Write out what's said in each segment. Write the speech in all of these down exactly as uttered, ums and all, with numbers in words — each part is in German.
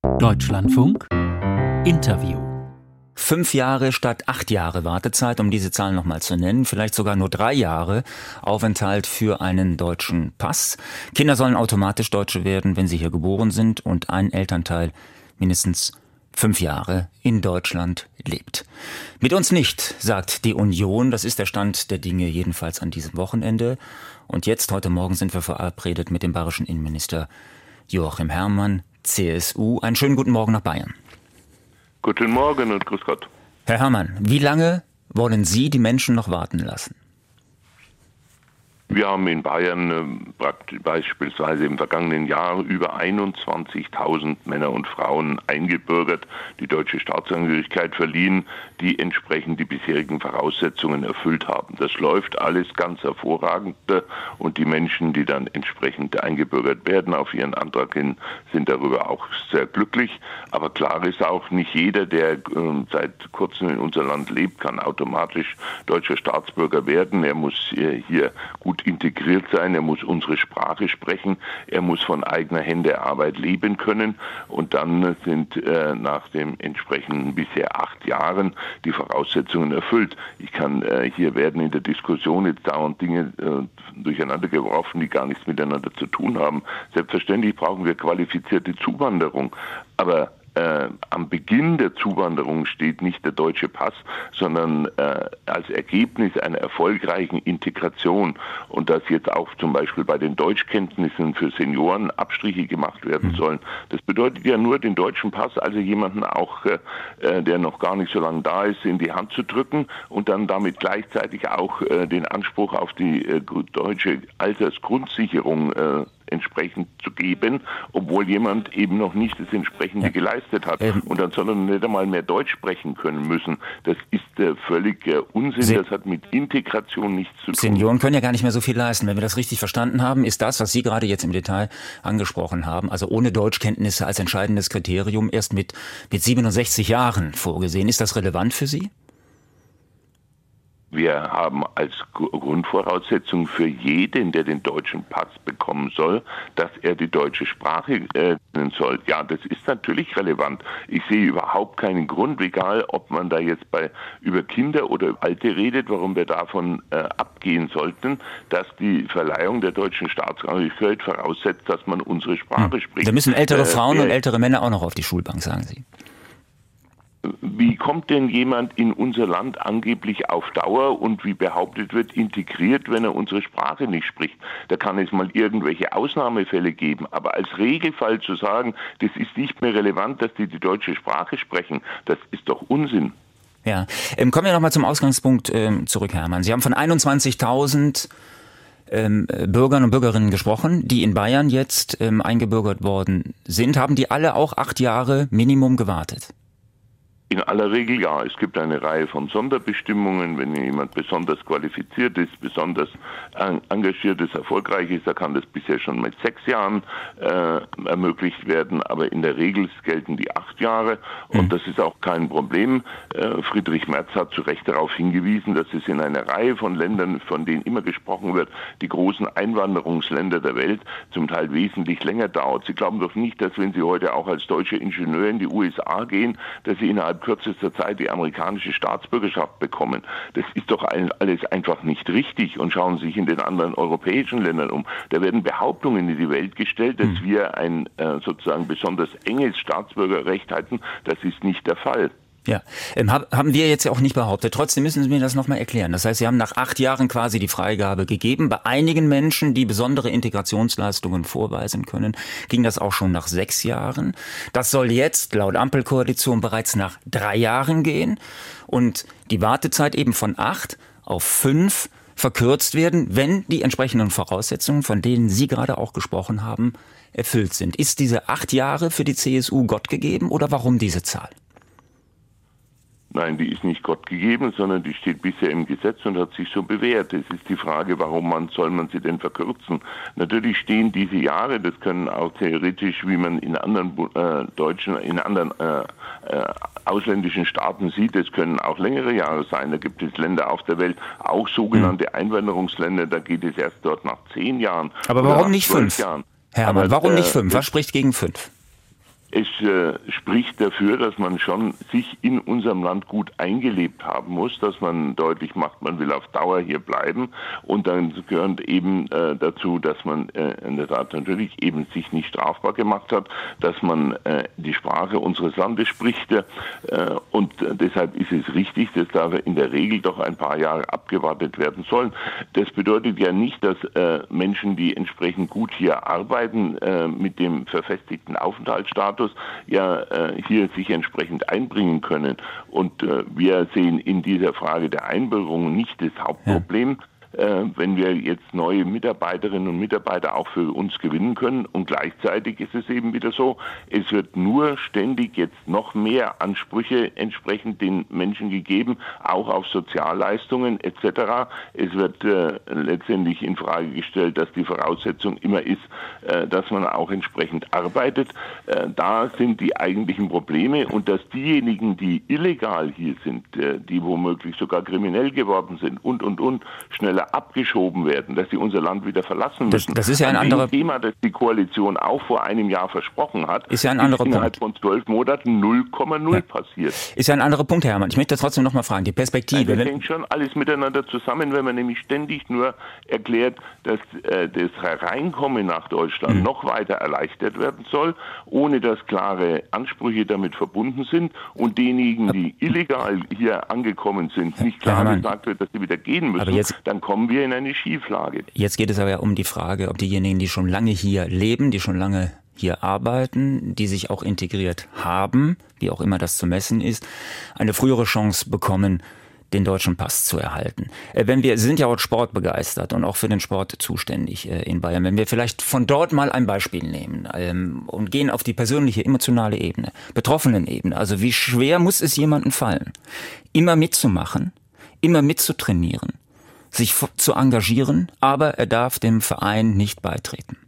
Deutschlandfunk Interview. Fünf Jahre statt acht Jahre Wartezeit, um diese Zahl nochmal zu nennen, vielleicht sogar nur drei Jahre Aufenthalt für einen deutschen Pass. Kinder sollen automatisch Deutsche werden, wenn sie hier geboren sind und ein Elternteil mindestens fünf Jahre in Deutschland lebt. Mit uns nicht, sagt die Union. Das ist der Stand der Dinge jedenfalls an diesem Wochenende. Und jetzt, heute Morgen, sind wir verabredet mit dem bayerischen Innenminister Joachim Herrmann, C S U. Einen schönen guten Morgen nach Bayern. Guten Morgen und grüß Gott. Herr Herrmann, wie lange wollen Sie die Menschen noch warten lassen? Wir haben in Bayern äh, beispielsweise im vergangenen Jahr über einundzwanzigtausend Männer und Frauen eingebürgert, die deutsche Staatsangehörigkeit verliehen, die entsprechend die bisherigen Voraussetzungen erfüllt haben. Das läuft alles ganz hervorragend und die Menschen, die dann entsprechend eingebürgert werden auf ihren Antrag hin, sind darüber auch sehr glücklich. Aber klar ist auch, nicht jeder, der äh, seit kurzem in unser Land lebt, kann automatisch deutscher Staatsbürger werden. Er muss äh, hier gut integriert sein, er muss unsere Sprache sprechen, er muss von eigener Hände Arbeit leben können und dann sind äh, nach dem entsprechenden bisher acht Jahren die Voraussetzungen erfüllt. Ich kann, äh, hier werden in der Diskussion jetzt dauernd Dinge äh, durcheinander geworfen, die gar nichts miteinander zu tun haben. Selbstverständlich brauchen wir qualifizierte Zuwanderung, aber Äh, am Beginn der Zuwanderung steht nicht der deutsche Pass, sondern äh, als Ergebnis einer erfolgreichen Integration. Und dass jetzt auch zum Beispiel bei den Deutschkenntnissen für Senioren Abstriche gemacht werden sollen, das bedeutet ja nur, den deutschen Pass, also jemanden auch, äh, der noch gar nicht so lange da ist, in die Hand zu drücken und dann damit gleichzeitig auch äh, den Anspruch auf die äh, deutsche Altersgrundsicherung äh, entsprechend zu geben, obwohl jemand eben noch nicht das entsprechende ja. geleistet hat. Ähm, und dann soll er nicht einmal mehr Deutsch sprechen können müssen. Das ist äh, völlig äh, Unsinn. Se- das hat mit Integration nichts zu tun. Senioren können ja gar nicht mehr so viel leisten. Wenn wir das richtig verstanden haben, ist das, was Sie gerade jetzt im Detail angesprochen haben, also ohne Deutschkenntnisse als entscheidendes Kriterium, erst mit, mit siebenundsechzig Jahren vorgesehen. Ist das relevant für Sie? Wir haben als Grundvoraussetzung für jeden, der den deutschen Pass bekommen soll, dass er die deutsche Sprache kennen soll. Ja, das ist natürlich relevant. Ich sehe überhaupt keinen Grund, egal ob man da jetzt bei über Kinder oder Alte redet, warum wir davon äh, abgehen sollten, dass die Verleihung der deutschen Staatsangehörigkeit voraussetzt, dass man unsere Sprache hm. spricht. Da müssen ältere Frauen äh, und ältere Männer auch noch auf die Schulbank, sagen Sie. Wie kommt denn jemand in unser Land angeblich auf Dauer und wie behauptet wird, integriert, wenn er unsere Sprache nicht spricht? Da kann es mal irgendwelche Ausnahmefälle geben. Aber als Regelfall zu sagen, das ist nicht mehr relevant, dass die die deutsche Sprache sprechen, das ist doch Unsinn. Ja, ähm, kommen wir nochmal zum Ausgangspunkt ähm, zurück, Herrmann. Sie haben von einundzwanzigtausend ähm, Bürgern und Bürgerinnen gesprochen, die in Bayern jetzt ähm, eingebürgert worden sind. Haben die alle auch acht Jahre Minimum gewartet? In aller Regel ja. Es gibt eine Reihe von Sonderbestimmungen. Wenn jemand besonders qualifiziert ist, besonders engagiert ist, erfolgreich ist, da kann das bisher schon mit sechs Jahren äh, ermöglicht werden. Aber in der Regel gelten die acht Jahre und mhm. das ist auch kein Problem. Äh, Friedrich Merz hat zu Recht darauf hingewiesen, dass es in einer Reihe von Ländern, von denen immer gesprochen wird, die großen Einwanderungsländer der Welt, zum Teil wesentlich länger dauert. Sie glauben doch nicht, dass wenn Sie heute auch als deutsche Ingenieur in die U S A gehen, dass Sie innerhalb kürzester Zeit die amerikanische Staatsbürgerschaft bekommen. Das ist doch alles einfach nicht richtig. Und schauen Sie sich in den anderen europäischen Ländern um. Da werden Behauptungen in die Welt gestellt, dass wir ein äh, sozusagen besonders enges Staatsbürgerrecht hätten. Das ist nicht der Fall. Ja, ähm, hab, haben wir jetzt ja auch nicht behauptet. Trotzdem müssen Sie mir das nochmal erklären. Das heißt, Sie haben nach acht Jahren quasi die Freigabe gegeben. Bei einigen Menschen, die besondere Integrationsleistungen vorweisen können, ging das auch schon nach sechs Jahren. Das soll jetzt laut Ampelkoalition bereits nach drei Jahren gehen und die Wartezeit eben von acht auf fünf verkürzt werden, wenn die entsprechenden Voraussetzungen, von denen Sie gerade auch gesprochen haben, erfüllt sind. Ist diese acht Jahre für die C S U Gott gegeben oder warum diese Zahl? Nein, die ist nicht Gott gegeben, sondern die steht bisher im Gesetz und hat sich so bewährt. Es ist die Frage, warum man soll man sie denn verkürzen? Natürlich stehen diese Jahre, das können auch theoretisch, wie man in anderen äh, deutschen, in anderen äh, äh, ausländischen Staaten sieht, es können auch längere Jahre sein. Da gibt es Länder auf der Welt, auch sogenannte Einwanderungsländer, da geht es erst dort nach zehn Jahren. Aber warum nicht fünf? Jahren. Herrmann, warum nicht fünf? Was spricht gegen fünf? Es äh, spricht dafür, dass man schon sich in unserem Land gut eingelebt haben muss, dass man deutlich macht, man will auf Dauer hier bleiben. Und dann gehört eben äh, dazu, dass man äh, in der Tat natürlich eben sich nicht strafbar gemacht hat, dass man äh, die Sprache unseres Landes spricht. Äh, und äh, deshalb ist es richtig, dass da in der Regel doch ein paar Jahre abgewartet werden sollen. Das bedeutet ja nicht, dass äh, Menschen, die entsprechend gut hier arbeiten, äh, mit dem verfestigten Aufenthaltsstatus ja äh, hier sich entsprechend einbringen können. Und äh, wir sehen in dieser Frage der Einbürgerung nicht das Hauptproblem. Ja. Äh, wenn wir jetzt neue Mitarbeiterinnen und Mitarbeiter auch für uns gewinnen können. Und gleichzeitig ist es eben wieder so, es wird nur ständig jetzt noch mehr Ansprüche entsprechend den Menschen gegeben, auch auf Sozialleistungen et cetera. Es wird äh, letztendlich in Frage gestellt, dass die Voraussetzung immer ist, äh, dass man auch entsprechend arbeitet. Äh, da sind die eigentlichen Probleme und dass diejenigen, die illegal hier sind, äh, die womöglich sogar kriminell geworden sind und, und, und, schneller abgeschoben werden, dass sie unser Land wieder verlassen müssen. Das, das ist ja ein an anderer Thema, das die Koalition auch vor einem Jahr versprochen hat, ist ja ein anderer ist innerhalb Punkt. von zwölf Monaten null Komma null ja. passiert. Ist ja ein anderer Punkt, Herr Herrmann. Ich möchte trotzdem noch mal fragen, die Perspektive. Das hängt schon alles miteinander zusammen, wenn man nämlich ständig nur erklärt, dass äh, das Hereinkommen nach Deutschland mhm. noch weiter erleichtert werden soll, ohne dass klare Ansprüche damit verbunden sind und denjenigen, die illegal hier angekommen sind, nicht klar ja, gesagt wird, dass sie wieder gehen müssen, jetzt, dann kommen wir in eine Schieflage. Jetzt geht es aber ja um die Frage, ob diejenigen, die schon lange hier leben, die schon lange hier arbeiten, die sich auch integriert haben, wie auch immer das zu messen ist, eine frühere Chance bekommen, den deutschen Pass zu erhalten. Wenn wir, Sie sind ja auch sportbegeistert und auch für den Sport zuständig in Bayern, wenn wir vielleicht von dort mal ein Beispiel nehmen ähm, und gehen auf die persönliche, emotionale Ebene, betroffenen Ebene, also wie schwer muss es jemandem fallen, immer mitzumachen, immer mitzutrainieren, sich zu engagieren, aber er darf dem Verein nicht beitreten.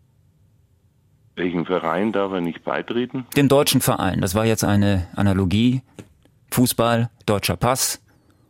Welchen Verein darf er nicht beitreten? Dem deutschen Verein. Das war jetzt eine Analogie. Fußball, deutscher Pass.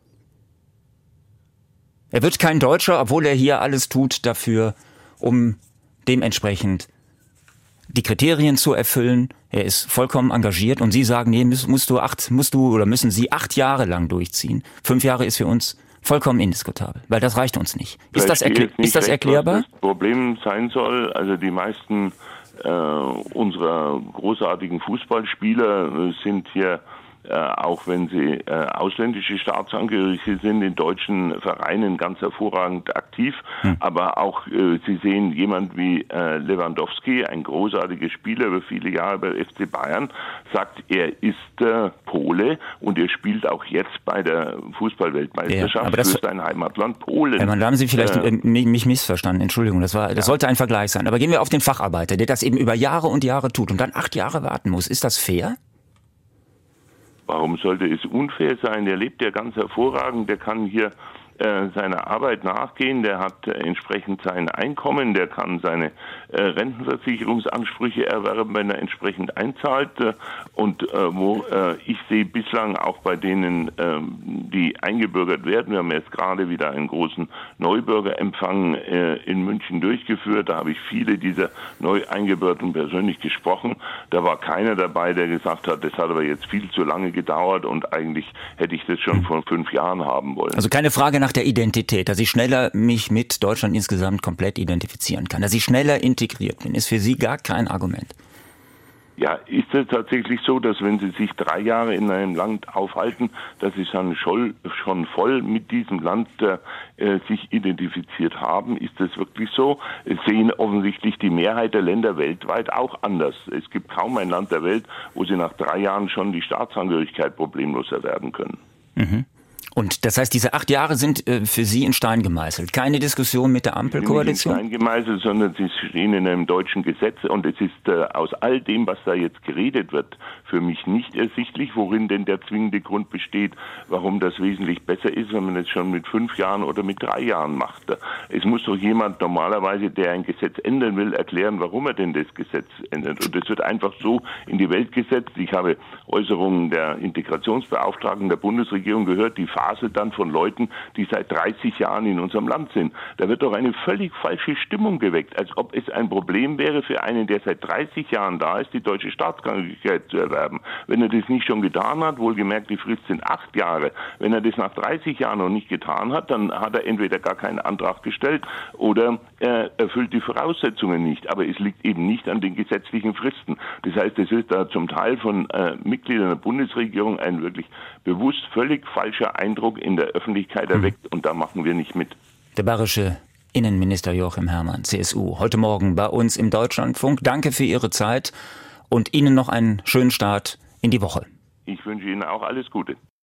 Er wird kein Deutscher, obwohl er hier alles tut dafür, um dementsprechend die Kriterien zu erfüllen. Er ist vollkommen engagiert und Sie sagen, nee, musst, musst du acht, musst du oder müssen Sie acht Jahre lang durchziehen. Fünf Jahre ist für uns vollkommen indiskutabel, weil das reicht uns nicht. Ist das, erklär, nicht ist das recht, erklärbar? Was das Problem sein soll, also die meisten äh, unserer großartigen Fußballspieler äh, sind hier Äh, auch wenn sie äh, ausländische Staatsangehörige sind, in deutschen Vereinen ganz hervorragend aktiv. Hm. Aber auch äh, Sie sehen jemand wie äh, Lewandowski, ein großartiger Spieler über viele Jahre bei F C Bayern, sagt, er ist äh, Pole und er spielt auch jetzt bei der Fußballweltmeisterschaft ja, für sein Heimatland Polen. Herr Mann, da haben Sie vielleicht äh, mich missverstanden. Entschuldigung, das war, das ja. sollte ein Vergleich sein. Aber gehen wir auf den Facharbeiter, der das eben über Jahre und Jahre tut und dann acht Jahre warten muss. Ist das fair? Warum sollte es unfair sein? Der lebt ja ganz hervorragend, der kann hier äh, seiner Arbeit nachgehen, der hat äh, entsprechend sein Einkommen, der kann seine äh, Rentenversicherungsansprüche erwerben, wenn er entsprechend einzahlt. Äh, und äh, wo äh, ich sehe bislang auch bei denen, äh, die eingebürgert werden, wir haben jetzt gerade wieder einen großen Neubürgerempfang äh, in München durchgeführt, da habe ich viele dieser neu Eingebürgerten persönlich gesprochen. Da war keiner dabei, der gesagt hat, das hat aber jetzt viel zu lange gedauert und eigentlich hätte ich das schon vor fünf Jahren haben wollen. Also keine Frage nach der Identität, dass ich schneller mich mit Deutschland insgesamt komplett identifizieren kann, dass ich schneller integriert bin, ist für Sie gar kein Argument. Ja, ist es tatsächlich so, dass wenn Sie sich drei Jahre in einem Land aufhalten, dass Sie dann schon, schon voll mit diesem Land äh, sich identifiziert haben? Ist das wirklich so? Es sehen offensichtlich die Mehrheit der Länder weltweit auch anders. Es gibt kaum ein Land der Welt, wo Sie nach drei Jahren schon die Staatsangehörigkeit problemlos erwerben können. Mhm. Und das heißt, diese acht Jahre sind äh, für Sie in Stein gemeißelt. Keine Diskussion mit der Ampelkoalition? Nicht in Stein gemeißelt, sondern sie stehen in einem deutschen Gesetz. Und es ist äh, aus all dem, was da jetzt geredet wird, für mich nicht ersichtlich, worin denn der zwingende Grund besteht, warum das wesentlich besser ist, wenn man es schon mit fünf Jahren oder mit drei Jahren macht. Es muss doch jemand normalerweise, der ein Gesetz ändern will, erklären, warum er denn das Gesetz ändert. Und es wird einfach so in die Welt gesetzt. Ich habe Äußerungen der Integrationsbeauftragten der Bundesregierung gehört, die gefaselt dann von Leuten, die seit dreißig Jahren in unserem Land sind. Da wird doch eine völlig falsche Stimmung geweckt, als ob es ein Problem wäre für einen, der seit dreißig Jahren da ist, die deutsche Staatsangehörigkeit zu erwerben. Wenn er das nicht schon getan hat, wohlgemerkt, die Frist sind acht Jahre. Wenn er das nach dreißig Jahren noch nicht getan hat, dann hat er entweder gar keinen Antrag gestellt oder er erfüllt die Voraussetzungen nicht. Aber es liegt eben nicht an den gesetzlichen Fristen. Das heißt, es ist da zum Teil von äh, Mitgliedern der Bundesregierung ein wirklich bewusst völlig falscher Eindruck in der Öffentlichkeit erweckt, und da machen wir nicht mit. Der bayerische Innenminister Joachim Herrmann, C S U, heute Morgen bei uns im Deutschlandfunk. Danke für Ihre Zeit und Ihnen noch einen schönen Start in die Woche. Ich wünsche Ihnen auch alles Gute.